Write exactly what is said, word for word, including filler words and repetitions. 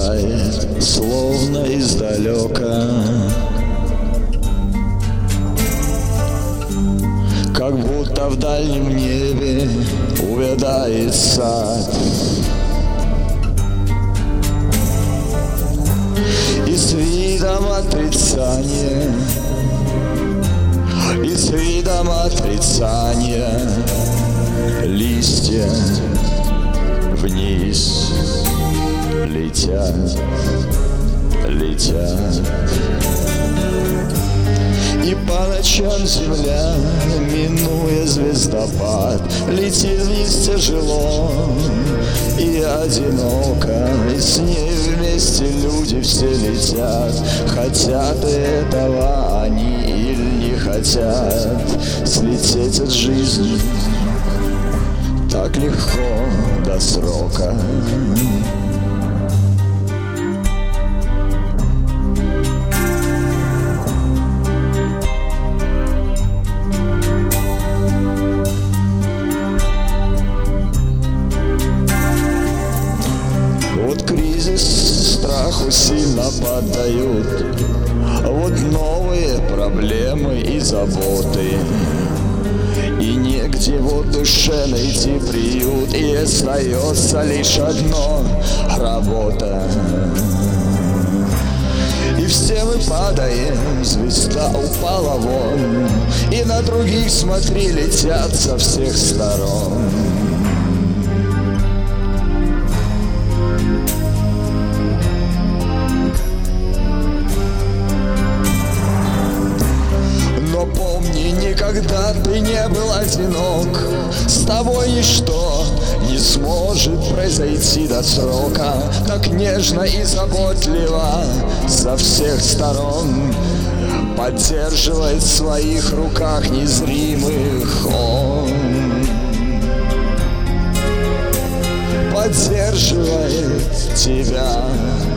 сверкает, словно издалека, как будто в дальнем небе увядает сад. И с видом отрицания, и с видом отрицания листья вниз летят, летят. И по ночам земля, минуя звездопад, летит вниз тяжело и одиноко, и с ней вместе люди все летят. Хотят этого они или не хотят слететь от жизни так легко до срока. Вот кризис страху сильно поддают, вот новые проблемы и заботы, и негде вот душе найти приют, и остается лишь одно — работа. И все мы падаем, звезда упала вон, и на других, смотри, летят со всех сторон. Но помни, никогда ты не был одинок, с тобой ничто не сможет произойти до срока. Так нежно и заботливо со всех сторон поддерживает в своих руках незримых он. Поддерживает тебя.